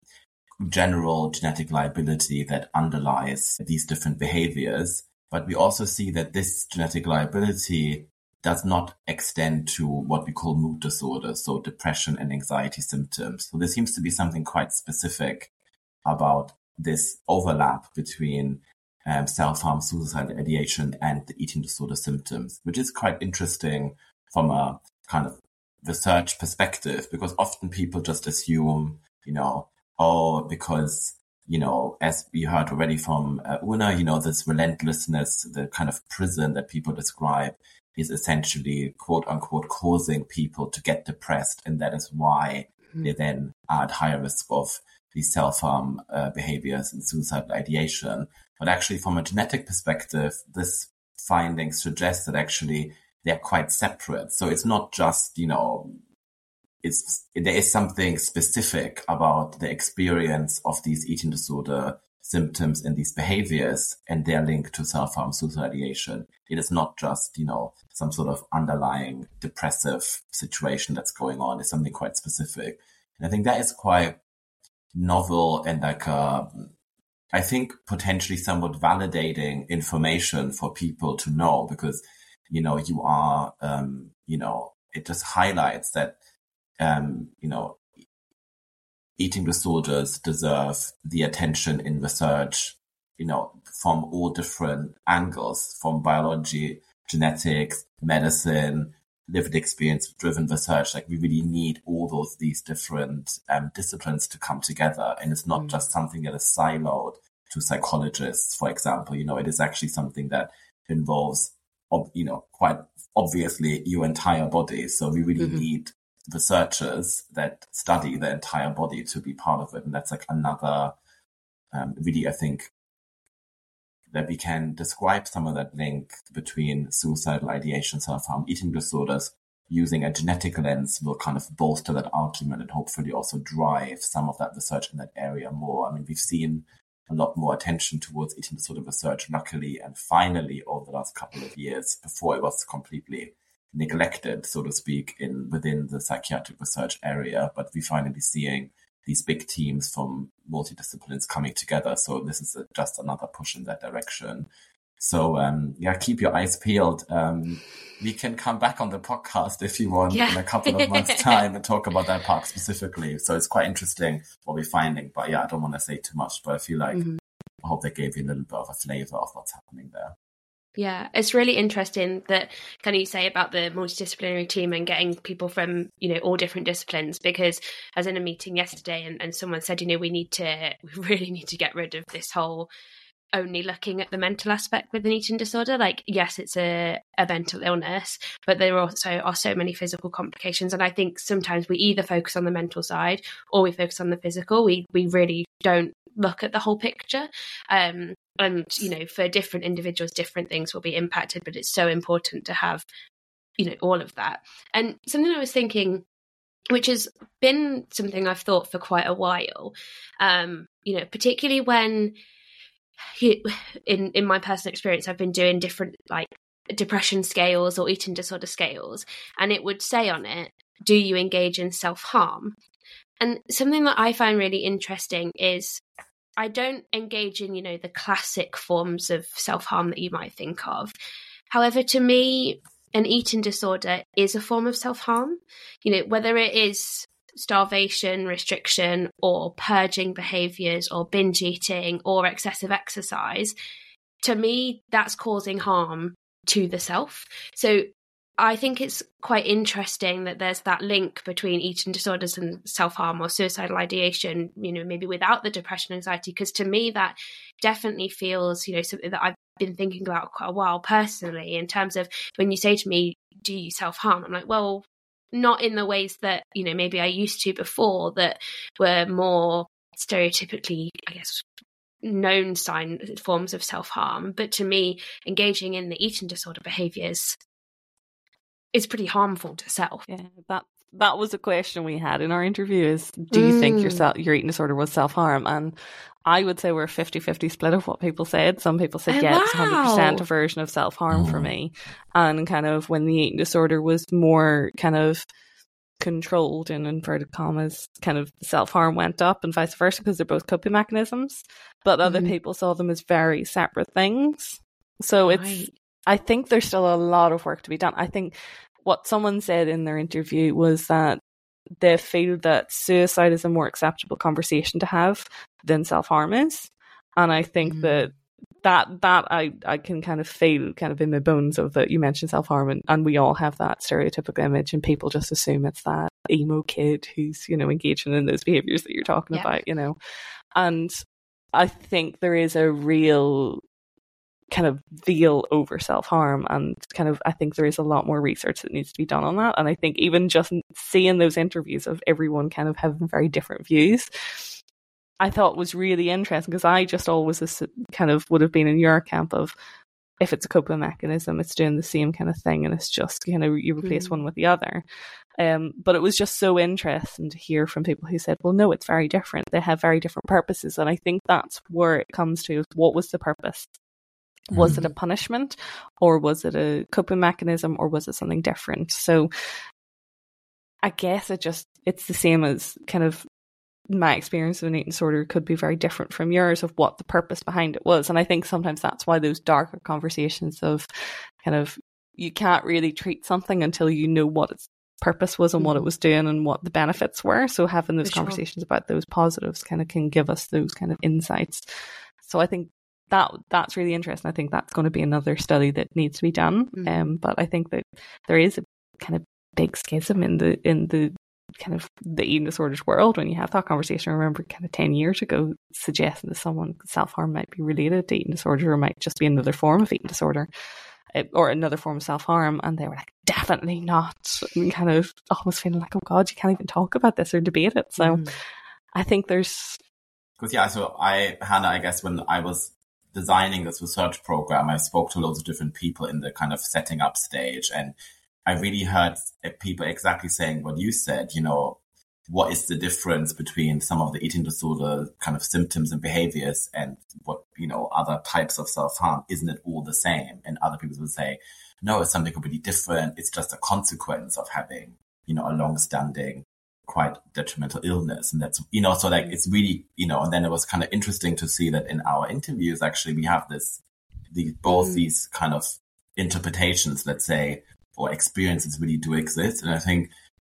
Speaker 2: general genetic liability that underlies these different behaviors, but we also see that this genetic liability does not extend to what we call mood disorders, so depression and anxiety symptoms. So there seems to be something quite specific about this overlap between um, self-harm, suicidal ideation, and the eating disorder symptoms, which is quite interesting from a kind of research perspective, because often people just assume, you know, oh, because, you know, as we heard already from uh, Una, you know, this relentlessness, the kind of prison that people describe is essentially, quote unquote, causing people to get depressed. And that is why mm-hmm. they then are at higher risk of these self-harm uh, behaviors and suicidal ideation. But actually, from a genetic perspective, this finding suggests that actually they're quite separate. So it's not just, you know, it's there is something specific about the experience of these eating disorder symptoms and these behaviors and their link to self-harm, suicidal ideation. It is not just, you know, some sort of underlying depressive situation that's going on. It's something quite specific. And I think that is quite novel and like a, I think potentially somewhat validating information for people to know, because, you know, you are, um, you know, it just highlights that, um, you know, eating disorders deserve the attention in research, you know, from all different angles, from biology, genetics, medicine, lived experience driven research. Like we really need all those, these different um, disciplines to come together. And it's not mm. just something that is siloed to psychologists, for example. You know, it is actually something that involves, you know, quite obviously your entire body. So we really mm-hmm. need researchers that study the entire body to be part of it. And that's like another, um, really, I think, that we can describe some of that link between suicidal ideation, self-harm, eating disorders using a genetic lens will kind of bolster that argument and hopefully also drive some of that research in that area more. I mean, we've seen a lot more attention towards eating disorder research, luckily, and finally over the last couple of years, before it was completely neglected, so to speak, in within the psychiatric research area. But we're finally seeing these big teams from multidisciplines coming together. So this is a, just another push in that direction. So um, yeah, keep your eyes peeled. Um, we can come back on the podcast if you want yeah. in a couple of months' time and talk about that part specifically. So it's quite interesting what we're finding. But yeah, I don't want to say too much, but I feel like mm-hmm. I hope that gave you a little bit of a flavor of what's happening there.
Speaker 1: Yeah, it's really interesting that kind of you say about the multidisciplinary team and getting people from, you know, all different disciplines, because I was in a meeting yesterday and, and someone said, you know, we need to, we really need to get rid of this whole only looking at the mental aspect with an eating disorder. Like, yes, it's a, a mental illness, but there also are so many physical complications. And I think sometimes we either focus on the mental side or we focus on the physical. We we really don't look at the whole picture. Um, and, you know, for different individuals, different things will be impacted, but it's so important to have, you know, all of that. And something I was thinking, which has been something I've thought for quite a while, um, you know, particularly when in, in my personal experience, I've been doing different like depression scales or eating disorder scales, and it would say on it, do you engage in self-harm? And something that I find really interesting is I don't engage in, you know, the classic forms of self-harm that you might think of. However, to me, an eating disorder is a form of self-harm. You know, whether it is starvation, restriction, or purging behaviors, or binge eating, or excessive exercise, to me, that's causing harm to the self. So I think it's quite interesting that there's that link between eating disorders and self-harm or suicidal ideation, you know, maybe without the depression, anxiety, because to me that definitely feels, you know, something that I've been thinking about quite a while personally, in terms of when you say to me, do you self-harm? I'm like, well, not in the ways that, you know, maybe I used to before, that were more stereotypically, I guess, known sign forms of self-harm. But to me, engaging in the eating disorder behaviours is pretty harmful to self.
Speaker 3: Yeah, that that was a question we had in our interview: is do you mm. think your self, your eating disorder was self-harm? And I would say we're a fifty-fifty split of what people said. Some people said,
Speaker 1: oh,
Speaker 3: yeah, it's
Speaker 1: wow.
Speaker 3: one hundred percent a version of self-harm for me. And kind of when the eating disorder was more kind of controlled, in inverted commas, kind of self-harm went up and vice versa because they're both coping mechanisms. But other mm-hmm. people saw them as very separate things. So right. it's, I think there's still a lot of work to be done. I think what someone said in their interview was that they feel that suicide is a more acceptable conversation to have than self-harm is. And I think mm. that that that I, I can kind of feel kind of in the bones of that. You mentioned self-harm, and, and we all have that stereotypical image, and people just assume it's that emo kid who's, you know, engaging in those behaviours that you're talking yeah. about, you know. And I think there is a real kind of veil over self-harm, and kind of I think there is a lot more research that needs to be done on that. And I think even just seeing those interviews of everyone kind of having very different views, I thought was really interesting, because I just always kind of would have been in your camp of, if it's a coping mechanism, it's doing the same kind of thing, and it's just, you know, you replace mm. one with the other. Um, but it was just so interesting to hear from people who said, well, no, it's very different. They have very different purposes. And I think that's where it comes to, what was the purpose? Was mm-hmm. it a punishment, or was it a coping mechanism, or was it something different? So I guess it just, it's the same as kind of my experience of an eating disorder could be very different from yours of what the purpose behind it was. And I think sometimes that's why those darker conversations of kind of, you can't really treat something until you know what its purpose was and mm-hmm. what it was doing and what the benefits were. So having those For conversations sure. about those positives kind of can give us those kind of insights. So I think that that's really interesting. I think that's going to be another study that needs to be done. Mm-hmm. Um, but I think that there is a kind of big schism in the in the kind of the eating disorders world when you have that conversation. I remember kind of ten years ago suggesting that someone self-harm might be related to eating disorder, or might just be another form of eating disorder, or another form of self-harm, and they were like, definitely not, and kind of almost feeling like, oh God, you can't even talk about this or debate it. So mm-hmm. I think there's
Speaker 2: because yeah so I Hannah I guess when I was designing this research program, I spoke to loads of different people in the kind of setting up stage, and I really heard people exactly saying what you said, you know, what is the difference between some of the eating disorder kind of symptoms and behaviors and what, you know, other types of self-harm? Isn't it all the same? And other people would say, no, it's something completely different. It's just a consequence of having, you know, a long-standing, quite detrimental illness. And that's, you know, so like it's really, you know, and then it was kind of interesting to see that in our interviews, actually, we have this, the, both mm. these kind of interpretations, let's say, or experiences really do exist. And I think,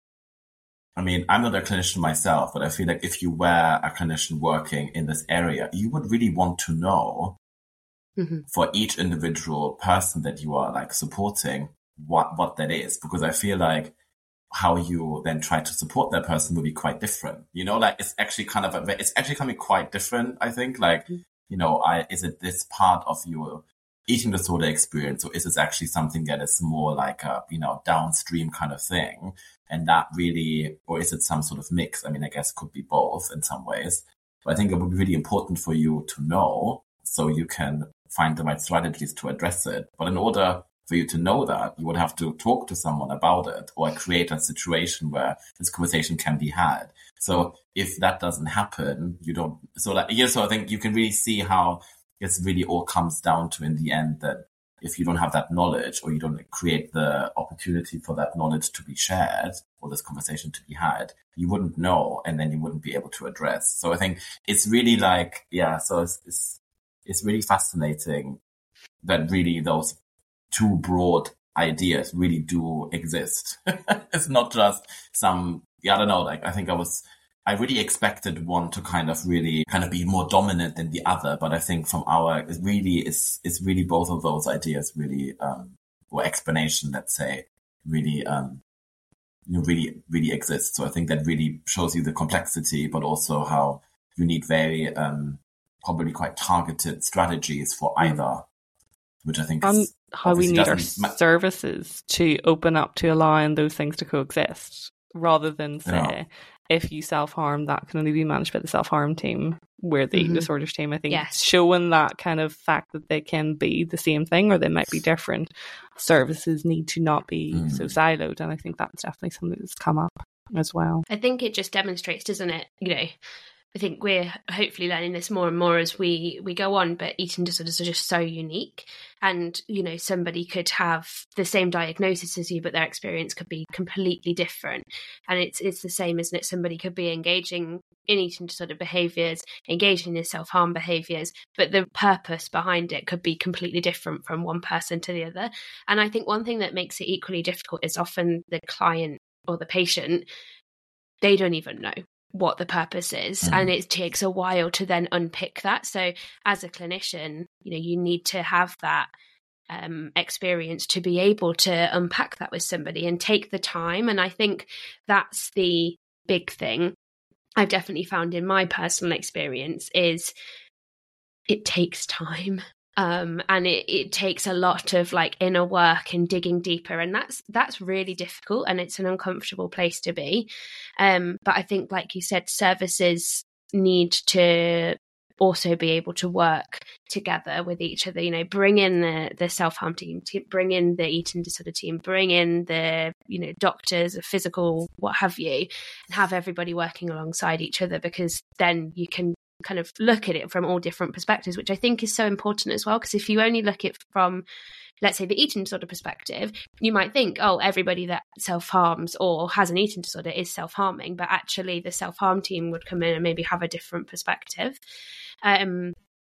Speaker 2: I mean, I'm not a clinician myself, but I feel like if you were a clinician working in this area, you would really want to know mm-hmm. for each individual person that you are like supporting what, what that is, because I feel like how you then try to support that person will be quite different. You know, like it's actually kind of, a, it's actually coming quite different, I think. Like, mm-hmm. you know, I, is it this part of your eating disorder experience, or is this actually something that is more like a, you know, downstream kind of thing? And that really, or is it some sort of mix? I mean, I guess it could be both in some ways. But I think it would be really important for you to know so you can find the right strategies to address it. But in order for you to know that, you would have to talk to someone about it or create a situation where this conversation can be had. So if that doesn't happen, you don't, so that, yeah, so I think you can really see how it's really all comes down to in the end that if you don't have that knowledge, or you don't create the opportunity for that knowledge to be shared or this conversation to be had, you wouldn't know, and then you wouldn't be able to address. So I think it's really like, yeah, so it's, it's, it's really fascinating that really those two broad ideas really do exist. It's not just some, yeah, I don't know, like I think I was, I really expected one to kind of really kind of be more dominant than the other. But I think from our, it really is, it's really both of those ideas really, um, or explanation, let's say, really, um, you know, really, really exist. So I think that really shows you the complexity, but also how you need very, um, probably quite targeted strategies for either, which I think
Speaker 3: and
Speaker 2: is
Speaker 3: how we need our services to open up to allowing those things to coexist, rather than say, yeah. if you self-harm, that can only be managed by the self-harm team, where the mm-hmm. eating disorders team, I think, yes. showing that kind of fact that they can be the same thing or they might be different. Services need to not be mm. so siloed, and I think that's definitely something that's come up as well.
Speaker 1: I think it just demonstrates, doesn't it, you know, I think we're hopefully learning this more and more as we, we go on, but eating disorders are just so unique. And, you know, somebody could have the same diagnosis as you, but their experience could be completely different. And it's it's the same, isn't it? Somebody could be engaging in eating disorder behaviours, engaging in self-harm behaviours, but the purpose behind it could be completely different from one person to the other. And I think one thing that makes it equally difficult is often the client or the patient, they don't even know what the purpose is, mm. and it takes a while to then unpick that. So as a clinician, you know, you need to have that um, experience to be able to unpack that with somebody and take the time. And I think that's the big thing I've definitely found in my personal experience is it takes time. Um, and it, it takes a lot of like inner work and digging deeper, and that's that's really difficult, and it's an uncomfortable place to be. Um, but I think, like you said, services need to also be able to work together with each other. You know, bring in the the self harm team, bring in the eating disorder team, bring in the you know doctors, physical, what have you, and have everybody working alongside each other, because then you can kind of look at it from all different perspectives, which I think is so important as well. Because if you only look at it from, let's say, the eating disorder perspective, you might think, oh, everybody that self-harms or has an eating disorder is self-harming, but actually the self-harm team would come in and maybe have a different perspective. Um,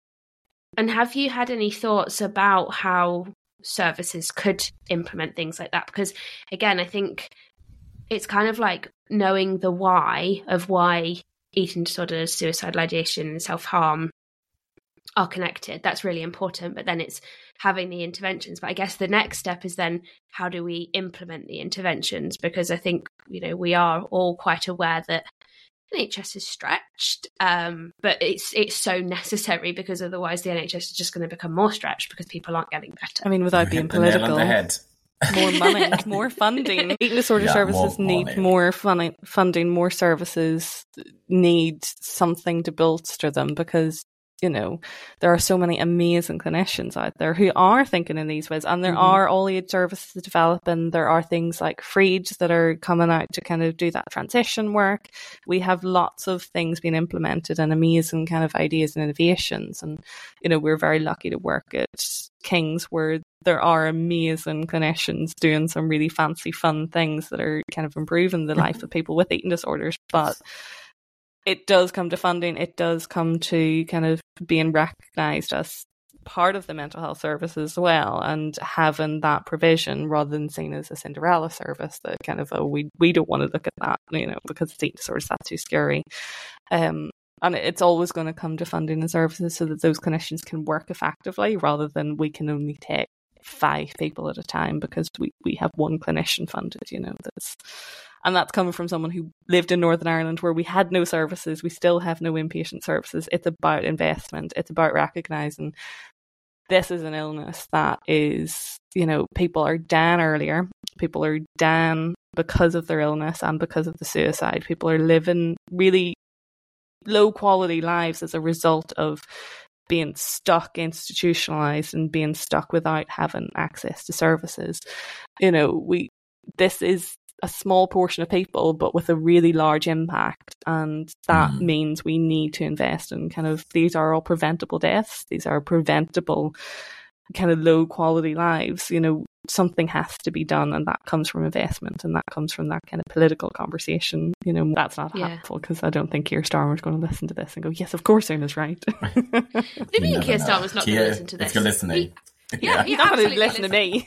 Speaker 1: and have you had any thoughts about how services could implement things like that? Because again, I think it's kind of like knowing the why of why eating disorders, suicidal ideation, and self-harm are connected. That's really important. But then it's having the interventions. But I guess the next step is then how do we implement the interventions? Because I think, you know, we are all quite aware that N H S is stretched, um, but it's it's so necessary, because otherwise the N H S is just going to become more stretched because people aren't getting better.
Speaker 3: I mean, without being political, more money, more funding. Eating disorder yeah, services more need more fun- funding, more services need something to bolster them, because, you know, there are so many amazing clinicians out there who are thinking in these ways, and there mm-hmm. are all age services developing. There are things like Freed that are coming out to kind of do that transition work. We have lots of things being implemented and amazing kind of ideas and innovations. And, you know, we're very lucky to work at King's, where there are amazing clinicians doing some really fancy, fun things that are kind of improving the life of people with eating disorders. But it does come to funding. It does come to kind of being recognised as part of the mental health service as well, and having that provision rather than seen as a Cinderella service that kind of, oh, we we don't want to look at that, you know, because it's eating disorders, that's too scary. Um, and it's always going to come to funding and services so that those clinicians can work effectively, rather than we can only take five people at a time because we, we have one clinician funded, you know. That's and that's coming from someone who lived in Northern Ireland where we had no services. We still have no inpatient services. It's about investment. It's about recognising this is an illness that is, you know, people are dying earlier. People are dying because of their illness and because of the suicide. People are living really low quality lives as a result of being stuck institutionalized and being stuck without having access to services. You know, we this is a small portion of people, but with a really large impact, and that mm. means we need to invest in kind of, these are all preventable deaths, these are preventable kind of low quality lives. You know, something has to be done, and that comes from investment, and that comes from that kind of political conversation. You know, that's not yeah. helpful, because I don't think Keir Starmer's going to listen to this and go, yes, of course Una's right.
Speaker 1: What do you mean Keir Starmer's not going to listen to this?
Speaker 2: If you're listening.
Speaker 1: He, yeah,
Speaker 2: yeah.
Speaker 1: he's
Speaker 3: not going to listen to me.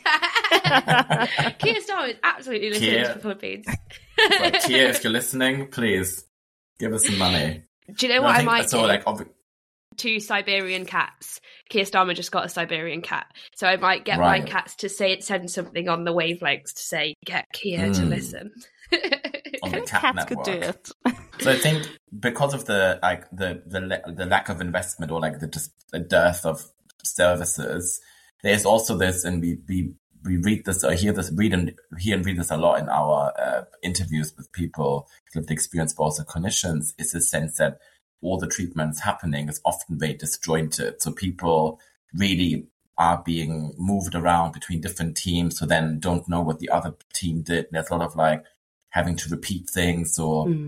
Speaker 1: Keir Starmer is absolutely listening Keir, to the Philippines.
Speaker 2: Right, Keir, if you're listening, please give us some money.
Speaker 1: Do you know what no, I, I might
Speaker 2: so,
Speaker 1: do?
Speaker 2: Like, obvi-
Speaker 1: Two Siberian cats. Keir Starmer just got a Siberian cat, so I might get
Speaker 2: right.
Speaker 1: my cats to say send something on the wavelengths to say get Keir mm. to listen.
Speaker 2: On the cat
Speaker 3: cats
Speaker 2: network.
Speaker 3: Could do it.
Speaker 2: So I think because of the like the the the lack of investment, or like the just the dearth of services, there's also this, and we we we read this or hear this, read and hear and read this a lot in our uh, interviews with people with the experience, but also clinicians. Is the sense that all the treatments happening is often very disjointed. So people really are being moved around between different teams, so then don't know what the other team did. There's a lot of like having to repeat things, or mm.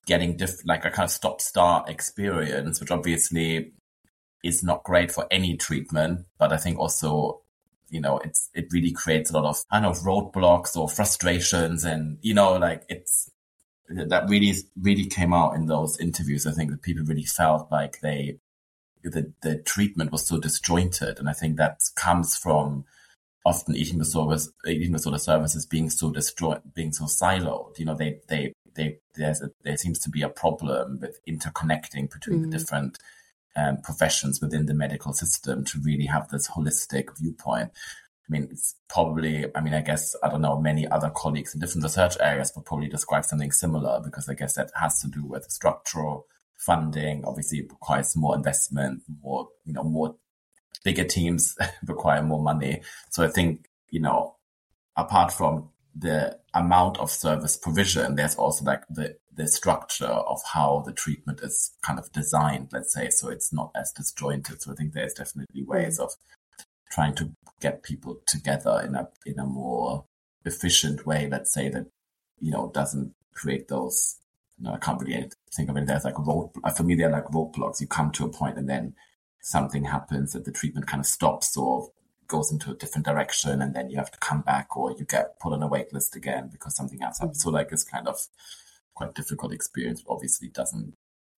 Speaker 2: getting diff- like a kind of stop-start experience, which obviously is not great for any treatment. But I think also, you know, it's it really creates a lot of, I don't know, roadblocks or frustrations. And, you know, like it's, that really, really came out in those interviews. I think that people really felt like they, the, the treatment was so disjointed. And I think that comes from often eating disorders, eating disorder services being so destroyed, being so siloed. You know, they, they, they, there's a, there seems to be a problem with interconnecting between mm. the different um, professions within the medical system to really have this holistic viewpoint. I mean, it's probably, I mean, I guess, I don't know, many other colleagues in different research areas would probably describe something similar, because I guess that has to do with structural funding. Obviously, it requires more investment, more, you know, more bigger teams require more money. So I think, you know, apart from the amount of service provision, there's also like the, the structure of how the treatment is kind of designed, let's say, so it's not as disjointed. So I think there's definitely ways of trying to get people together in a in a more efficient way, let's say, that, you know, doesn't create those, you know, I can't really think of it. There's like road, for me, they're like roadblocks. You come to a point and then something happens that the treatment kind of stops or goes into a different direction, and then you have to come back, or you get put on a wait list again because something else happens. So like it's kind of quite difficult experience. Obviously doesn't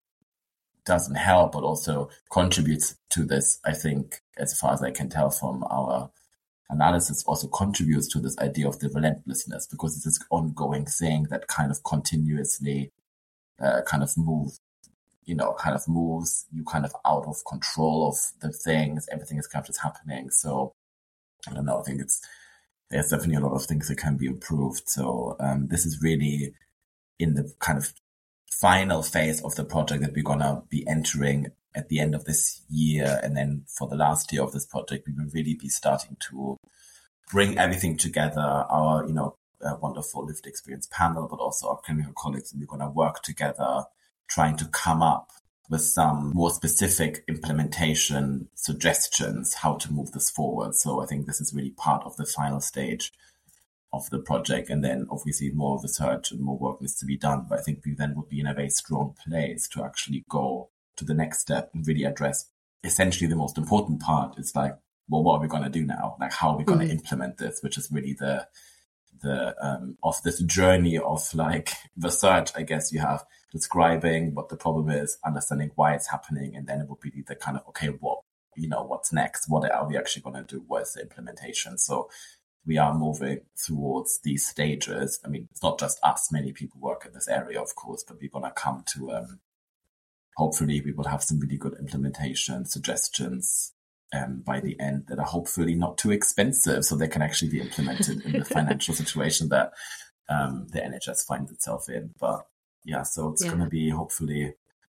Speaker 2: doesn't help, but also contributes to this, I think, as far as I can tell from our analysis, also contributes to this idea of the relentlessness, because it's this ongoing thing that kind of continuously uh, kind of moves, you know, kind of moves you kind of out of control of the things. Everything is kind of just happening. So I don't know, I think it's, there's definitely a lot of things that can be improved. So um, this is really in the kind of final phase of the project that we're going to be entering at the end of this year. And then for the last year of this project, we will really be starting to bring everything together, our, you know, uh, wonderful lived experience panel, but also our clinical colleagues. And we're going to work together, trying to come up with some more specific implementation suggestions, how to move this forward. So I think this is really part of the final stage of the project. And then obviously more research and more work needs to be done. But I think we then would be in a very strong place to actually go to the next step and really address essentially the most important part. It's like, well, what are we going to do now? Like, how are we going to mm-hmm. implement this? Which is really the, the, um, of this journey of like research, I guess you have describing what the problem is, understanding why it's happening. And then it would be the kind of, okay, what, you know, what's next? What are we actually going to do? What is the implementation? So we are moving towards these stages. I mean, it's not just us. Many people work in this area, of course, but we're going to come to, um, hopefully we will have some really good implementation suggestions um, by the end that are hopefully not too expensive, so they can actually be implemented in the financial situation that um, the N H S finds itself in. But yeah, so it's yeah. going to be hopefully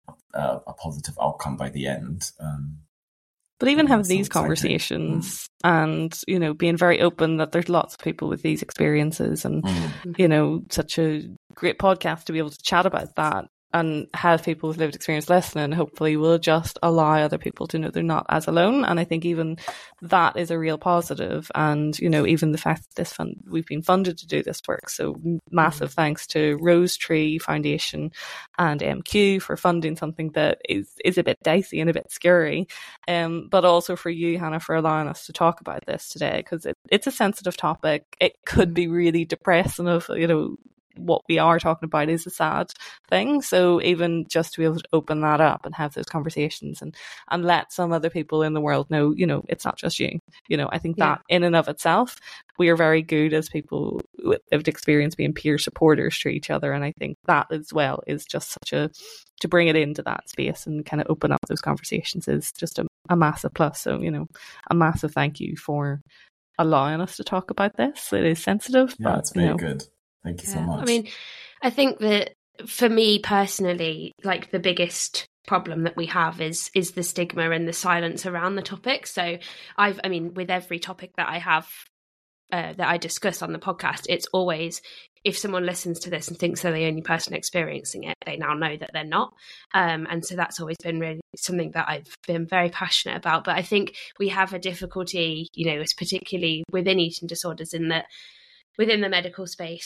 Speaker 2: a, a positive outcome by the end. Um,
Speaker 3: But even having these conversations mm. and, you know, being very open that there's lots of people with these experiences and, mm. you know, such a great podcast to be able to chat about that and have people with lived experience listening, hopefully will just allow other people to know they're not as alone. And I think even that is a real positive. And, you know, even the fact that this fund, we've been funded to do this work. So massive thanks to Rose Tree Foundation and M Q for funding something that is, is a bit dicey and a bit scary. Um, but also for you, Hannah, for allowing us to talk about this today, because it, it's a sensitive topic. It could be really depressing of, you know, what we are talking about is a sad thing. So even just to be able to open that up and have those conversations and, and let some other people in the world know, you know, it's not just you. You know, I think that yeah. in and of itself, we are very good as people with lived experience being peer supporters to each other. And I think that as well is just such a, to bring it into that space and kind of open up those conversations is just a, a massive plus. So, you know, a massive thank you for allowing us to talk about this. It is sensitive.
Speaker 2: Yeah,
Speaker 3: but,
Speaker 2: it's very
Speaker 3: you know,
Speaker 2: good. Thank you
Speaker 1: yeah.
Speaker 2: so much.
Speaker 1: I mean, I think that for me personally, like the biggest problem that we have is is the stigma and the silence around the topic. So I've, I mean, with every topic that I have, uh, that I discuss on the podcast, it's always, if someone listens to this and thinks they're the only person experiencing it, they now know that they're not. Um, and so that's always been really something that I've been very passionate about. But I think we have a difficulty, you know, it's particularly within eating disorders in that within the medical space,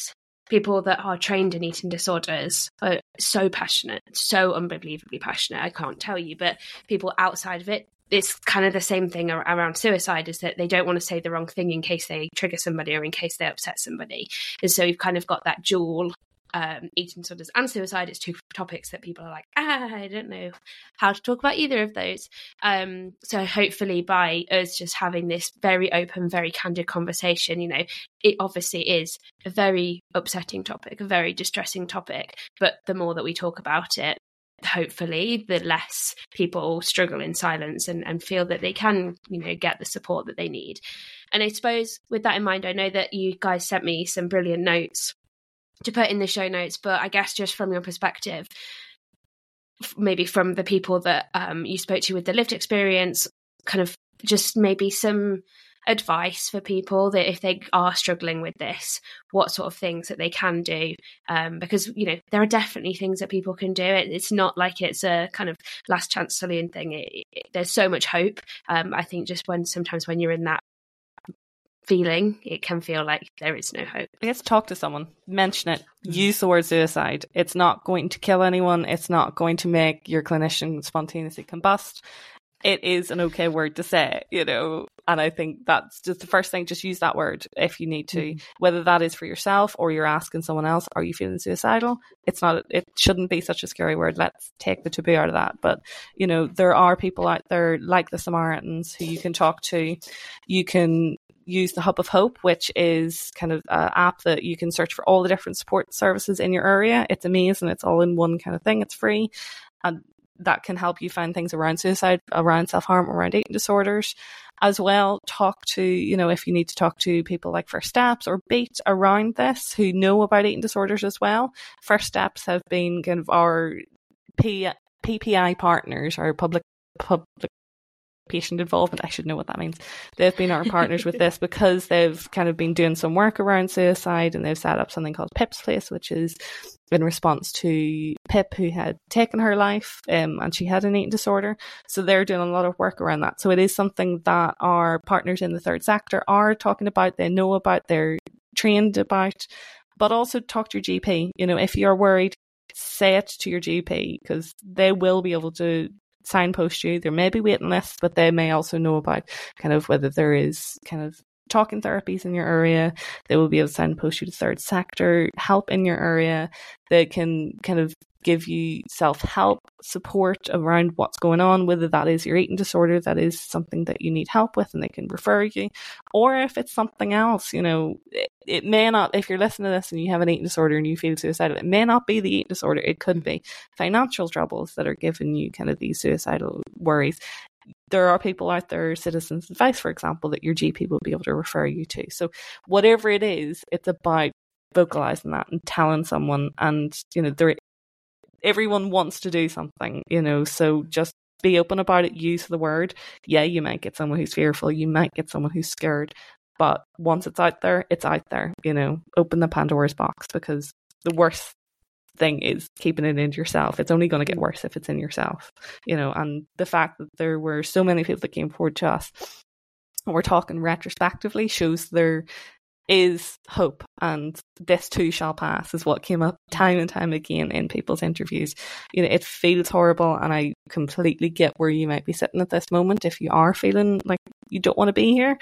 Speaker 1: people that are trained in eating disorders are so passionate, so unbelievably passionate, I can't tell you, but people outside of it, it's kind of the same thing around suicide, is that they don't want to say the wrong thing in case they trigger somebody or in case they upset somebody. And so you've kind of got that dual um, eating disorders and suicide. It's two topics that people are like, ah, I don't know how to talk about either of those. Um, so hopefully by us just having this very open, very candid conversation, you know, it obviously is a very upsetting topic, a very distressing topic, but the more that we talk about it, hopefully the less people struggle in silence and, and feel that they can, you know, get the support that they need. And I suppose with that in mind, I know that you guys sent me some brilliant notes to put in the show notes, but I guess just from your perspective, maybe from the people that um, you spoke to with the lived experience, kind of just maybe some advice for people that if they are struggling with this, what sort of things that they can do, um, because, you know, there are definitely things that people can do. It, it's not like it's a kind of last chance saloon thing. It, it, there's so much hope. Um, I think just when sometimes when you're in that feeling, it can feel like there is no hope.
Speaker 3: I guess talk to someone, mention it, use the word suicide. It's not going to kill anyone. It's not going to make your clinician spontaneously combust. It is an okay word to say, you know, and I think that's just the first thing. Just use that word if you need to, mm. whether that is for yourself or you're asking someone else, are you feeling suicidal? It's not, it shouldn't be such a scary word. Let's take the taboo out of that. But, you know, there are people out there like the Samaritans who you can talk to. You can use the Hub of Hope, which is kind of an app that you can search for all the different support services in your area. It's amazing. It's all in one kind of thing. It's free. And that can help you find things around suicide, around self-harm, around eating disorders. As well, talk to, you know, if you need to talk to people like First Steps or Beat around this who know about eating disorders as well. First Steps have been kind of our P- PPI partners, our public public patient involvement. I should know what that means. They've been our partners with this because they've kind of been doing some work around suicide, and they've set up something called Pip's Place, which is in response to Pip, who had taken her life, um, and she had an eating disorder. So they're doing a lot of work around that. So it is something that our partners in the third sector are talking about, they know about, they're trained about, but also talk to your G P. You know, if you're worried, say it to your G P, because they will be able to signpost you. There may be waiting lists, but they may also know about kind of whether there is kind of talking therapies in your area. They will be able to signpost you to third sector help in your area. They can kind of give you self-help support around what's going on, whether that is your eating disorder, that is something that you need help with, and they can refer you. Or if it's something else, you know, it, it may not, if you're listening to this and you have an eating disorder and you feel suicidal, it may not be the eating disorder. It could be financial troubles that are giving you kind of these suicidal worries. There are people out there, Citizens Advice, for example, that your G P will be able to refer you to. So whatever it is, it's about vocalizing that and telling someone. And, you know, there, everyone wants to do something, you know, so just be open about it, use the word. Yeah, you might get someone who's fearful, you might get someone who's scared, but once it's out there, it's out there, you know. Open the Pandora's box, because the worst thing is keeping it in yourself. It's only going to get worse if it's in yourself, you know. And the fact that there were so many people that came forward to us, and we're talking retrospectively, shows there is hope, and this too shall pass, is what came up time and time again in people's interviews. You know, it feels horrible, and I completely get where you might be sitting at this moment if you are feeling like you don't want to be here.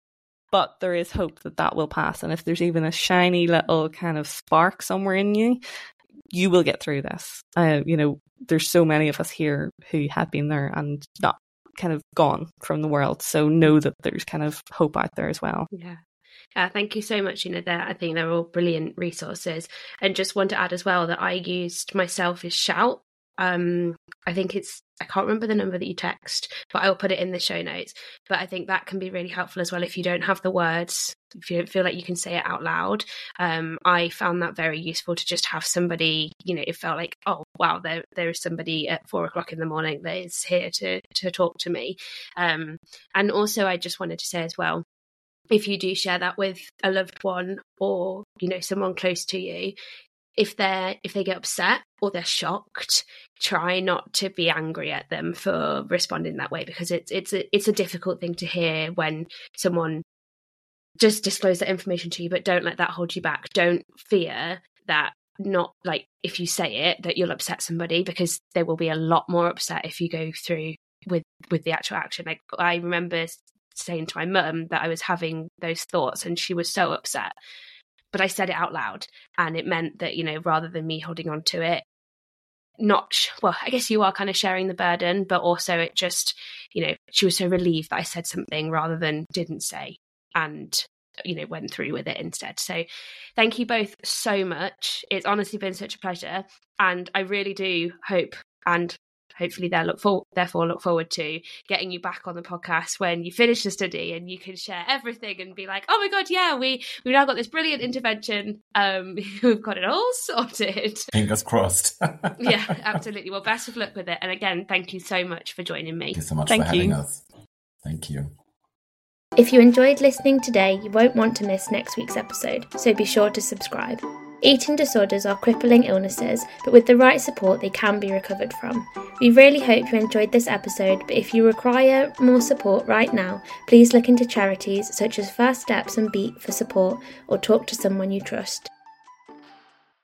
Speaker 3: But there is hope that that will pass, and if there's even a shiny little kind of spark somewhere in you, you will get through this. Uh, you know, there's so many of us here who have been there and not kind of gone from the world. So know that there's kind of hope out there as well.
Speaker 1: Yeah. Uh, thank you so much, Una. There, I think they're all brilliant resources. And just want to add as well that I used myself as Shout. Um, I think it's, I can't remember the number that you text, but I'll put it in the show notes. But I think that can be really helpful as well if you don't have the words, if you don't feel like you can say it out loud. Um, I found that very useful to just have somebody, you know, it felt like, oh, wow, there there is somebody at four o'clock in the morning that is here to to talk to me. Um, and also I just wanted to say as well, if you do share that with a loved one or, you know, someone close to you, if they're if they get upset or they're shocked, try not to be angry at them for responding that way, because it's it's a, it's a difficult thing to hear when someone just disclose that information to you, but don't let that hold you back. Don't fear that not like if you say it that you'll upset somebody, because they will be a lot more upset if you go through with with the actual action. Like I remember saying to my mum that I was having those thoughts and she was so upset, but I said it out loud, and it meant that, you know, rather than me holding on to it, not well I guess you are kind of sharing the burden, but also it just, you know, she was so relieved that I said something rather than didn't say, and you know, went through with it instead. So thank you both so much. It's honestly been such a pleasure, and I really do hope, and hopefully they look for, therefore look forward to getting you back on the podcast when you finish the study and you can share everything and be like, oh my god, yeah, we we've now got this brilliant intervention, um we've got it all sorted.
Speaker 2: Fingers crossed.
Speaker 1: Yeah, absolutely. Well, best of luck with it, and again, thank you so much for joining me.
Speaker 2: Thank you so much
Speaker 3: Thank
Speaker 2: for having
Speaker 3: you.
Speaker 2: us. Thank you.
Speaker 4: If you enjoyed listening today, you won't want to miss next week's episode, so be sure to subscribe. Eating disorders are crippling illnesses, but with the right support they can be recovered from. We really hope you enjoyed this episode, but if you require more support right now, please look into charities such as First Steps and Beat for support, or talk to someone you trust.